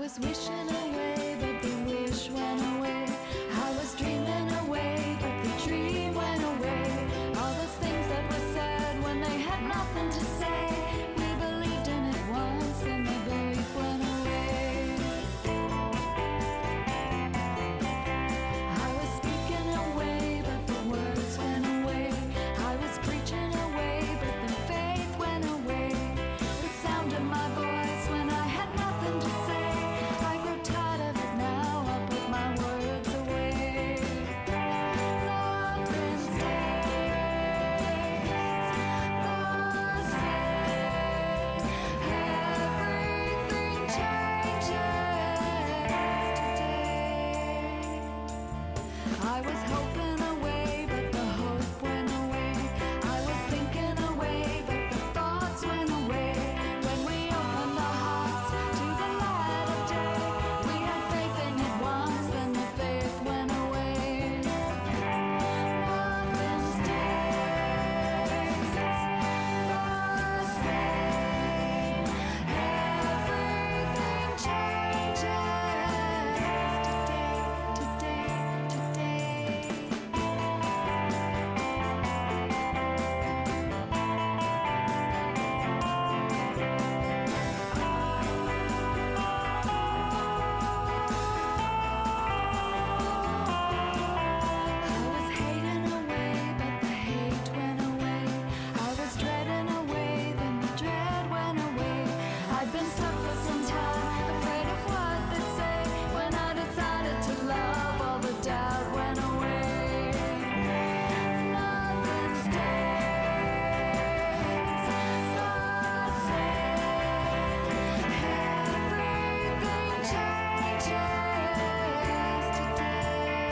was wishing away, but the wish went away. I was dreaming away, but the dream went away. All those things that were said when they had nothing to say. We believed in it once, and the belief went away. I was speaking away, but the words went away. I was preaching away, but the faith went away. The sound of my voice when I had nothing to say. I grew tired of it now, I'll put my words away. Nothing stays the same. Everything changes today. I was hoping away, but the hope went away. I was thinking away, but the thoughts went away. When we opened our hearts to the light of day, we had faith in it once, then the faith went away. Nothing stays the same. Everything changes today, today, today. I was hating away, but the hate went away. I was dreading away, then the dread went away. I'd been stuck for some time, afraid of what they'd say. When I decided to love, all the doubt went away. Nothing stays the same. Everything changes today.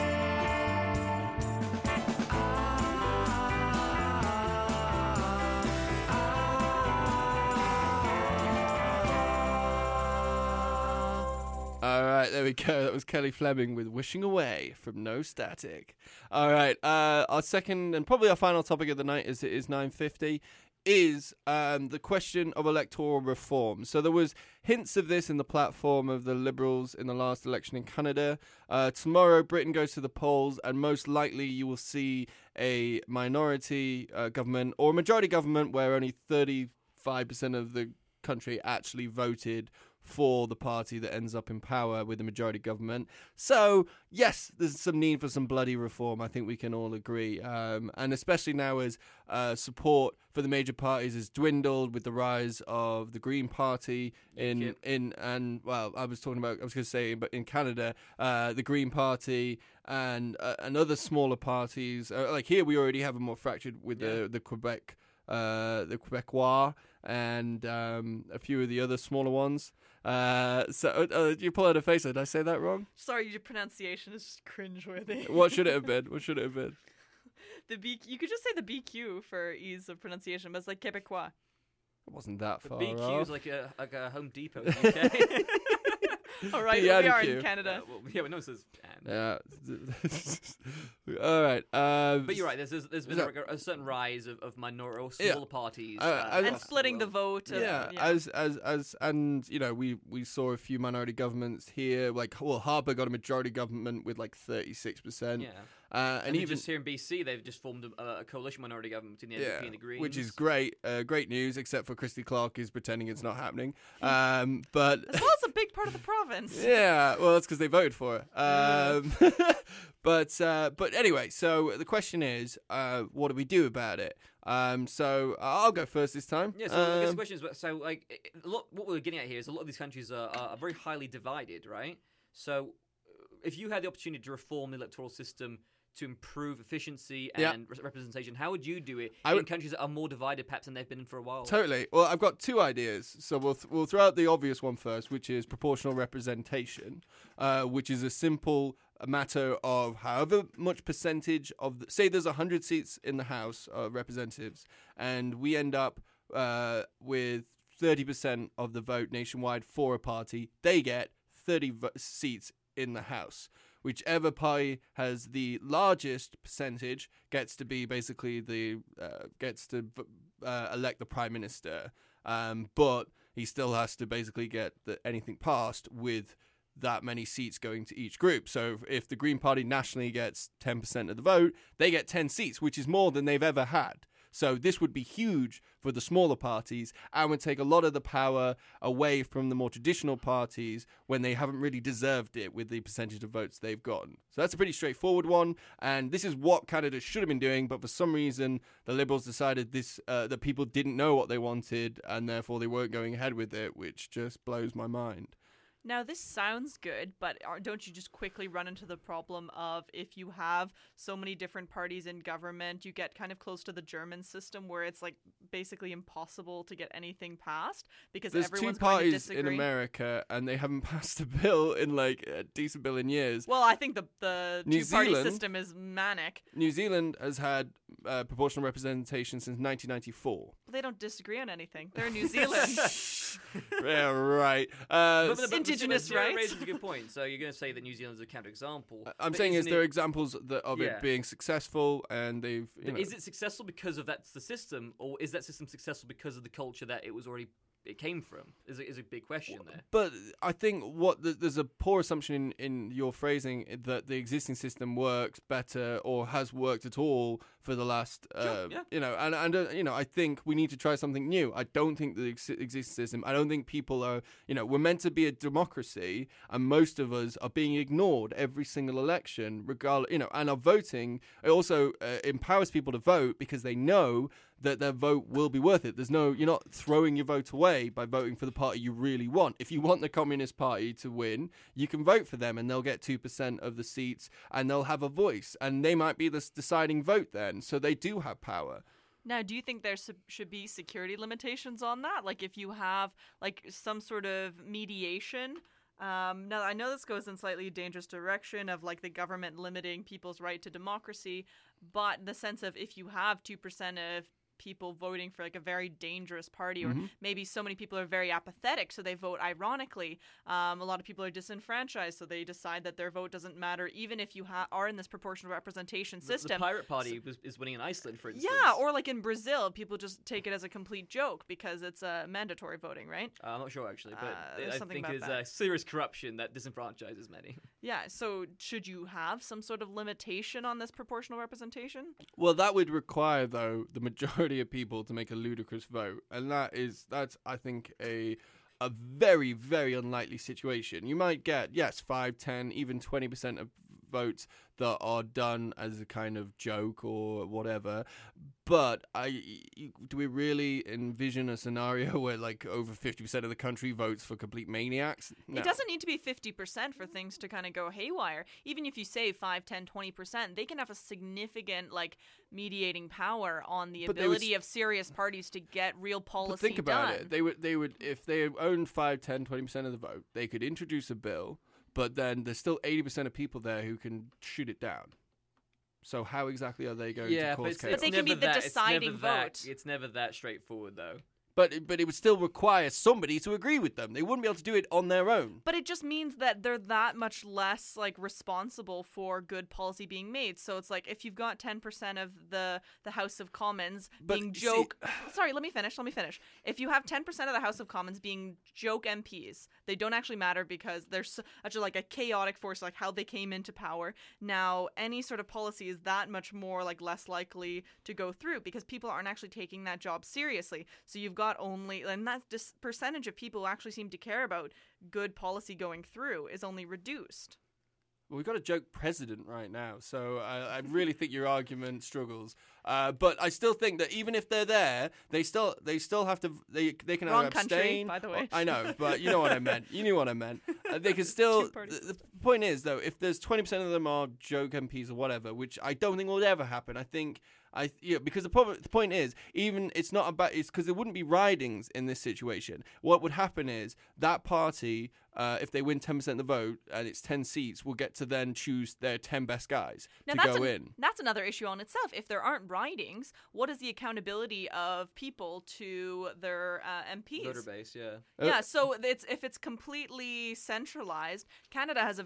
All right, there we go. That was Kelly Fleming with Wishing Away from No Static. All right, uh, our second and probably our final topic of the night, as it is nine fifty, is um, the question of electoral reform. So there was hints of this in the platform of the Liberals in the last election in Canada. Uh, tomorrow, Britain goes to the polls, and most likely you will see a minority uh, government or a majority government where only thirty-five percent of the country actually voted for the party that ends up in power with the majority government. So, yes, there's some need for some bloody reform. I think we can all agree. Um, and especially now as uh, support for the major parties has dwindled with the rise of the Green Party in, Yep. in and, well, I was talking about, I was going to say, but in Canada, uh, the Green Party and, uh, and other smaller parties. Uh, like here, we already have a more fractured with the, the Quebec, uh, the Quebecois and um, a few of the other smaller ones. Uh, so uh, you pull out a face. Did I say that wrong? Sorry, your pronunciation is just cringeworthy. What should it have been? What should it have been? The B. You could just say the B Q for ease of pronunciation, but it's like Quebecois. It wasn't that The far B Q off. is like a like a Home Depot in the U K. All right, The well, we are Q. in Canada. Uh, well, yeah, we know it says and. Yeah. All right. Um, But you're right. There's there's, there's been so- a, a certain rise of, of minority or Yeah. smaller parties, Uh, uh, and And across the splitting the world. vote. of- Yeah, as as as and you know we we saw a few minority governments here. Like well, Harper got a majority government with like thirty-six percent. Yeah. Uh, and And, even just here in B C, they've just formed a, a coalition minority government between the N D P and the Greens, which is great, uh, great news. Except for Christy Clark is pretending it's not happening. Um, but As well as a big part of the province. yeah, well, that's because they voted for it. Um, but uh, but anyway, so the question is, uh, what do we do about it? Um, so I'll go first this time. Yeah, so I guess the Um, question is, so like, i- i- a lot, what we're getting at here is a lot of these countries are, are, are very highly divided, right? So if you had the opportunity to reform the electoral system to improve efficiency and Yeah. re- representation, how would you do it I in would- countries that are more divided perhaps than they've been in for a while? Totally. Well, I've got two ideas. So we'll th- we'll throw out the obvious one first, which is proportional representation, uh, which is a simple matter of however much percentage of the, say there's one hundred seats in the House of Representatives, and we end up uh, with thirty percent of the vote nationwide for a party, they get thirty vo- seats in the House. Whichever party has the largest percentage gets to be basically the uh, gets to v- uh, elect the prime minister. Um, but he still has to basically get the, anything passed with that many seats going to each group. So if, if the Green Party nationally gets ten percent of the vote, they get ten seats, which is more than they've ever had. So this would be huge for the smaller parties and would take a lot of the power away from the more traditional parties when they haven't really deserved it with the percentage of votes they've gotten. So that's a pretty straightforward one. And this is what Canada should have been doing. But for some reason, the Liberals decided this uh, that people didn't know what they wanted and therefore they weren't going ahead with it, which just blows my mind. Now, this sounds good, but are, don't you just quickly run into the problem of if you have so many different parties in government, you get kind of close to the German system where it's like basically impossible to get anything passed because There's everyone's two parties going to disagree. in America and they haven't passed a bill in like a decent bill in years. Well, I think the, the New two-party Zealand- system is manic. New Zealand has had uh, proportional representation since nineteen ninety-four. But they don't disagree on anything. They're in New Zealand. Yeah, right. Uh, But- but- but Indigenous Sarah rights. raises a good point. So you're going to say that New Zealand's a counterexample. I'm but saying is isn't there are it- examples that, of Yeah. it being successful and they've. You But know, is it successful because of that's the system, or is that system successful because of the culture that it was already it came from? Is a, is a big question there. But I think what the, there's a poor assumption in, in your phrasing that the existing system works better or has worked at all for the last, uh, Sure, yeah. you know, and and uh, you know, I think we need to try something new. I don't think the ex- existing system. I don't think people are, you know, we're meant to be a democracy, and most of us are being ignored every single election, regardless, you know, and are voting. It also uh, empowers people to vote because they know that their vote will be worth it. There's no, you're not throwing your vote away by voting for the party you really want. If you want the Communist Party to win, you can vote for them and they'll get two percent of the seats and they'll have a voice and they might be the deciding vote then. So they do have power. Now, do you think there su- should be security limitations on that? Like if you have like some sort of mediation. Um, now, I know this goes in slightly dangerous direction of like the government limiting people's right to democracy, but the sense of if you have two percent of people voting for like a very dangerous party, or Mhm. maybe so many people are very apathetic, so they vote ironically. Um, a lot of people are disenfranchised, so they decide that their vote doesn't matter, even if you ha- are in this proportional representation The- system. The Pirate Party was, is winning in Iceland, for instance. Yeah, or like in Brazil, people just take it as a complete joke because it's uh, mandatory voting, right? Uh, I'm not sure actually, but Uh, there's I something think about there's that. uh, serious corruption that disenfranchises many. Yeah, so should you have some sort of limitation on this proportional representation? Well, that would require, though, the majority of people to make a ludicrous vote, and that is that's I think a a very very unlikely situation. You might get yes, five, ten, even twenty percent of votes that are done as a kind of joke or whatever. But I do we really envision a scenario where like over fifty percent of the country votes for complete maniacs? No. It doesn't need to be fifty percent for things to kind of go haywire. Even if you say five, ten, twenty percent, they can have a significant like mediating power on the But they would ability s- of serious parties to get real policy But think about done. it. They would, they would, if they owned five, ten, twenty percent of the vote, they could introduce a bill, but then there's still eighty percent of people there who can shoot it down. So how exactly are they going Yeah, to but cause it's, chaos? But they it's can be never the that- it's deciding never that- vote. It's never that straightforward, though. But but it would still require somebody to agree with them. They wouldn't be able to do it on their own. But it just means that they're that much less like responsible for good policy being made. So it's like if you've got ten percent of the the House of Commons But being see- joke Sorry, let me finish. Let me finish. If you have ten percent of the House of Commons being joke M Ps, they don't actually matter because they're such like a chaotic force, like how they came into power. Now, any sort of policy is that much more like less likely to go through because people aren't actually taking that job seriously. So you've got only and that dis- percentage of people who actually seem to care about good policy going through is only reduced. Well, we've got a joke president right now, so I, I really think your argument struggles. Uh, but I still think that even if they're there, they still they still have to they they can Wrong either country, abstain. by the way. I know, but you know what I meant. You knew what I meant. Uh, they can still. Two parties. The, the point is, though, if there's twenty percent of them are joke M Ps or whatever, which I don't think will ever happen. I think. I yeah, because the, problem, the point is, even it's not about it's because there wouldn't be ridings in this situation. What would happen is that party, uh, if they win ten percent of the vote and it's ten seats, will get to then choose their ten best guys Now to that's go an- in. That's another issue on itself. If there aren't ridings, what is the accountability of people to their uh, M Ps? Voter base, yeah. Uh, Yeah, so it's if it's completely centralized, Canada has a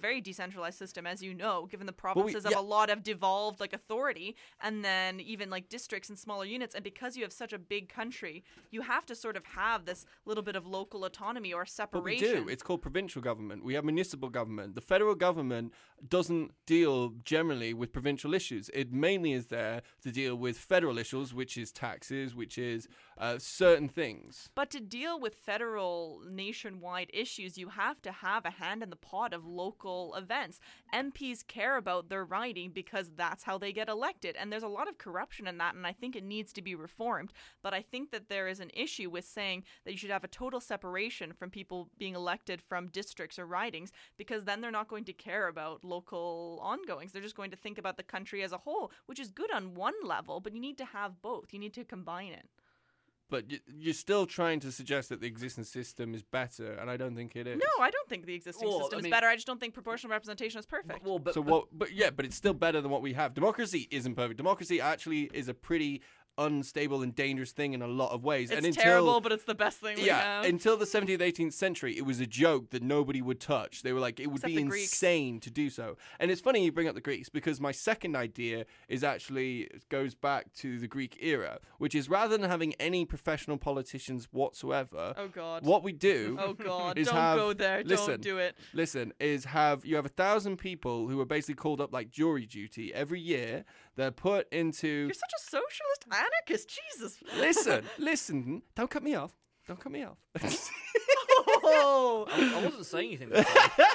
very decentralized system, as you know, given the provinces yeah. have a lot of devolved like authority, and then even like districts and smaller units. And because you have such a big country, you have to sort of have this little bit of local autonomy or separation. But we do. It's called provincial government. We have municipal government. The federal government doesn't deal generally with provincial issues. It mainly is there to deal with federal issues, which is taxes, which is uh, certain things. But to deal with federal nationwide issues, you have to have a hand in the pot of local events. M Ps care about their riding because that's how they get elected. And there's a lot of corruption in that, and I think it needs to be reformed. But I think that there is an issue with saying that you should have a total separation from people being elected from districts or ridings, because then they're not going to care about local ongoings. They're just going to think about the country as a whole, which is good on one level, but you need to have both. You need to combine it. But you're still trying to suggest that the existing system is better, and I don't think it is. No, I don't think the existing Well, system I is mean- better. I just don't think proportional representation is perfect. Well, but, so but- what? But yeah, but it's still better than what we have. Democracy isn't perfect. Democracy actually is a pretty unstable and dangerous thing in a lot of ways. It's and until, terrible, but it's the best thing we yeah, have. until the seventeenth, eighteenth century, it was a joke that nobody would touch. They were like, it would Except be the Greeks. insane to do so. And it's funny you bring up the Greeks, because my second idea is actually goes back to the Greek era, which is rather than having any professional politicians whatsoever, Oh, God. what we do Oh, God. is Don't have, go there. Don't listen, do it. Listen, is have you have a thousand people who are basically called up like jury duty every year. They're put into. You're such a socialist anarchist. Jesus. Listen, listen. Don't cut me off. Don't cut me off. Oh. I, I wasn't saying anything. This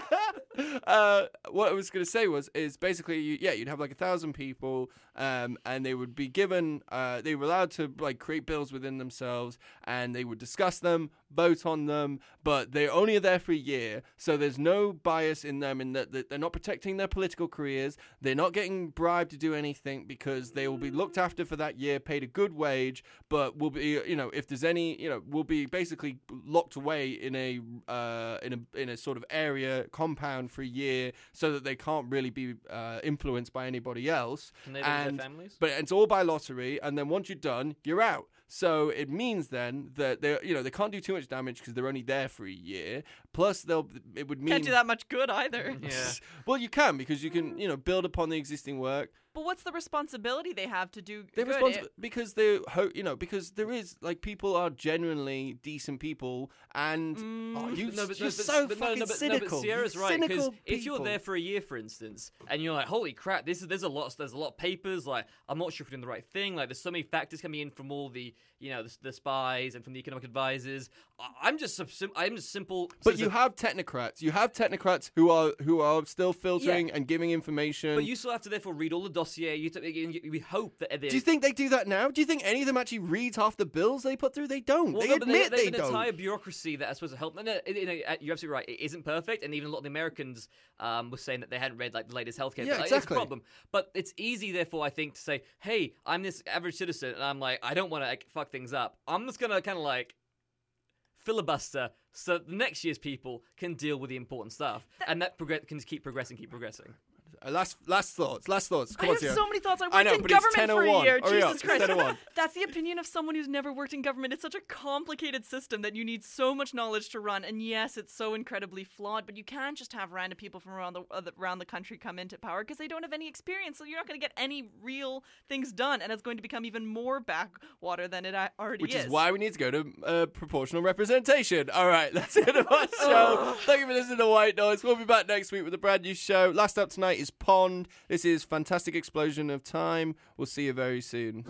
time. uh, what I was going to say was, is basically, you, yeah, you'd have like a thousand people, um, and they would be given, uh, they were allowed to like create bills within themselves, and they would discuss them, vote on them, but they're only there for a year, so there's no bias in them in that that they're not protecting their political careers, they're not getting bribed to do anything, because they will be looked after for that year, paid a good wage, but will be, you know, if there's any, you know, will be basically locked away in a uh, in a in a sort of area compound for a year, so that they can't really be uh, influenced by anybody else. Can they live with and, their families? But it's all by lottery, and then once you're done, you're out. So it means then that they, you know, they can't do too much damage because they're only there for a year. Plus, they'll it would mean Can't do that much good either. Yeah. Well, you can, because you can, you know, build upon the existing work. But what's the responsibility they have to do They're good? responsible because they, ho- you know, because there is like people are genuinely decent people, and Mm. oh, you, No, but, you're no, but, so but, fucking no, no, but, cynical. No, but Sierra's You're right, because cynical if you're people. there for a year, for instance, and you're like, "Holy crap, this is there's a lot, there's a lot of papers. Like, I'm not sure if we're doing the right thing. Like, there's so many factors coming in from all the, you know, the, the spies and from the economic advisors. I- I'm just, some- sim- I'm just simple. But you have technocrats. You have technocrats who are who are still filtering Yeah. and giving information. But you still have to therefore read all the dossier. You, have to, you, we hope that. do you think they do that now? Do you think any of them actually read half the bills they put through? They don't. Well, they no, but admit they, they, they have an don't. entire bureaucracy that is supposed to help. No, no, you know, you're absolutely right. It isn't perfect, and even a lot of the Americans um, were saying that they hadn't read like the latest healthcare. Yeah, like, exactly. It's a problem. But it's easy, therefore, I think, to say, "Hey, I'm this average citizen, and I'm like, I don't want to like, fuck things up. I'm just gonna kind of like filibuster." So the next year's people can deal with the important stuff, and that progress can just keep progressing, keep progressing. Uh, last last thoughts. Last thoughts. Come I on, have Sierra. so many thoughts. I worked I know, in but it's government ten oh for a one. year. Hurry up, Jesus it's Christ. ten oh one. That's the opinion of someone who's never worked in government. It's such a complicated system that you need so much knowledge to run. And yes, it's so incredibly flawed, but you can't just have random people from around the uh, the- around the country come into power because they don't have any experience. So you're not going to get any real things done, and it's going to become even more backwater than it a- already Which is. is why we need to go to uh, proportional representation. All right, that's the end of our show. Thank you for listening to White Noise. We'll be back next week with a brand new show. Last up tonight is Pond. This is Fantastic Explosion of Time. We'll see you very soon.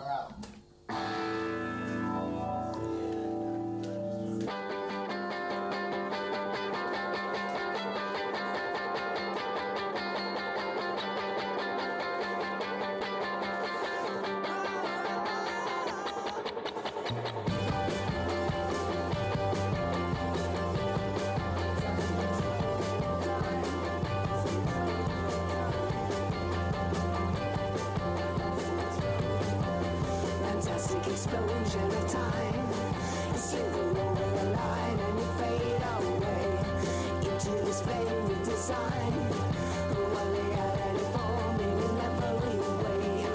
Fantastic explosion of time. You slip over the line and you fade away into this faded design. One reality forming in every way.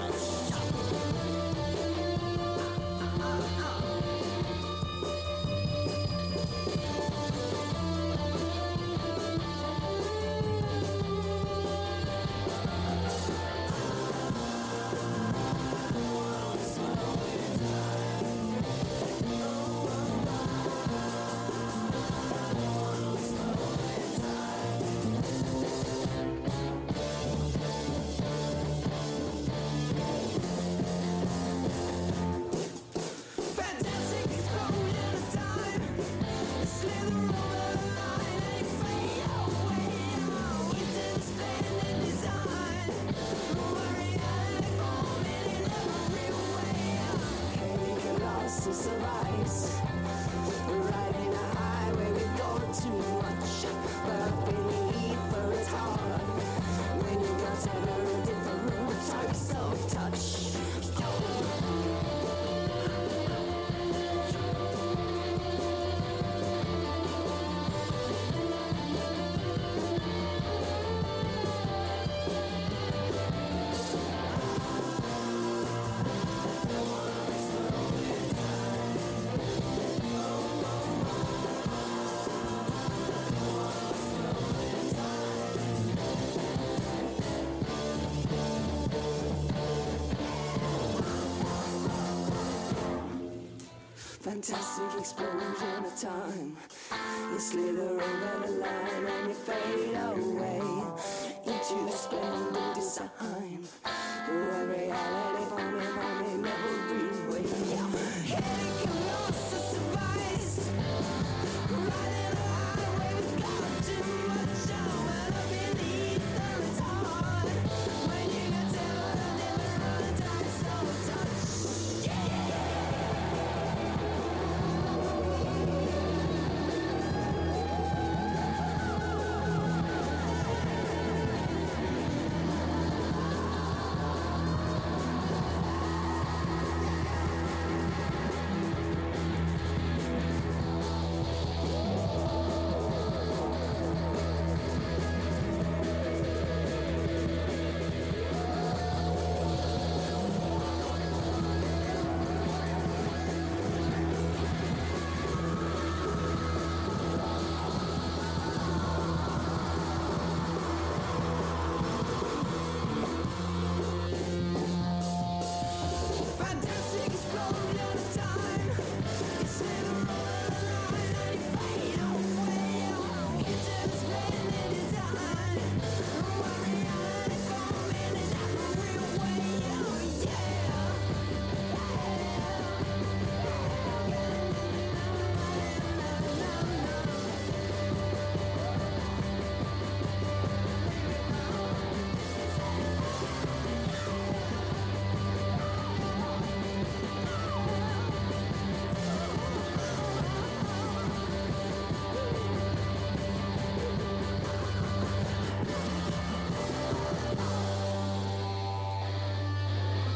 eyes. Riding a highway, we go too much. But up in the ether, it's hard. When you got seven different roots, are you self-touch? Fantastic explosion of time. You slither over the line and you fade away into the splendid design. A reality for me, for me, never way. Headache and loss of surprise. Riding a highway, we've got too much on. And up in the ether, it's hard. When you got seven different types of touch. Yeah.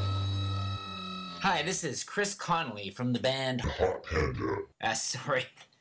Hi, this is Chris Connolly from the band Hot Panda. Uh, sorry,